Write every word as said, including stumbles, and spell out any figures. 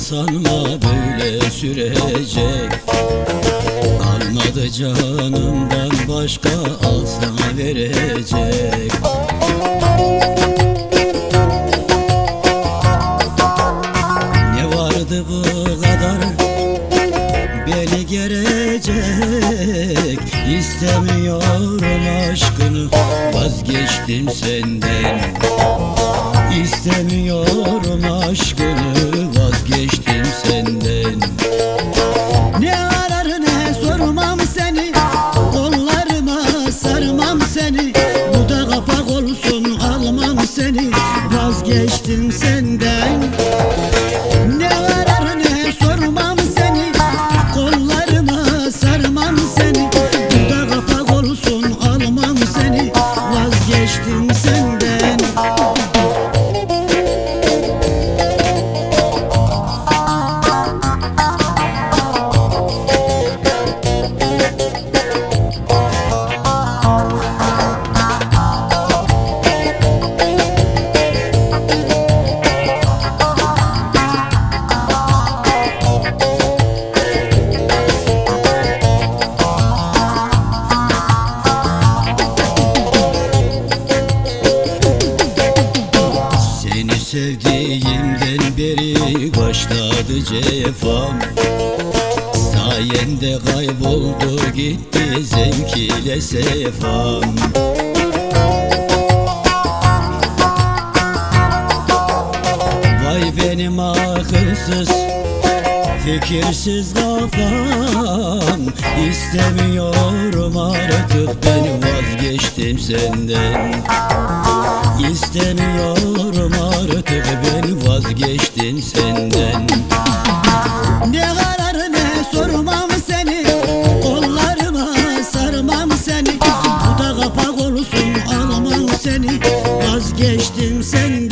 sanma böyle sürecek. Kalmadı canımdan başka al sana verecek. Ne vardı bu kadar beni gerecek? İstemiyorum aşkını, vazgeçtim senden. İstemiyorum aşkını, vazgeçtim senden. Ne arar ne sormam seni, kollarıma sarmam seni. Bu da kapak olsun almam seni, vazgeçtim senden. Ne arar ne sormam seni, kollarıma sarmam seni. Bu da kapak olsun almam seni, vazgeçtim senden. Sevdiğimden beri başladı cefam. Sayende kayboldu gitti zevk ile sefam. Vay benim akılsız fikirsiz kafam. İstemiyorum artık ben, vazgeçtim senden. İstemiyorum artık ben, vazgeçtim senden. Ne karar ne sormam seni, kollarıma sarmam seni. Bu da kapak olsun almam seni, vazgeçtim senden.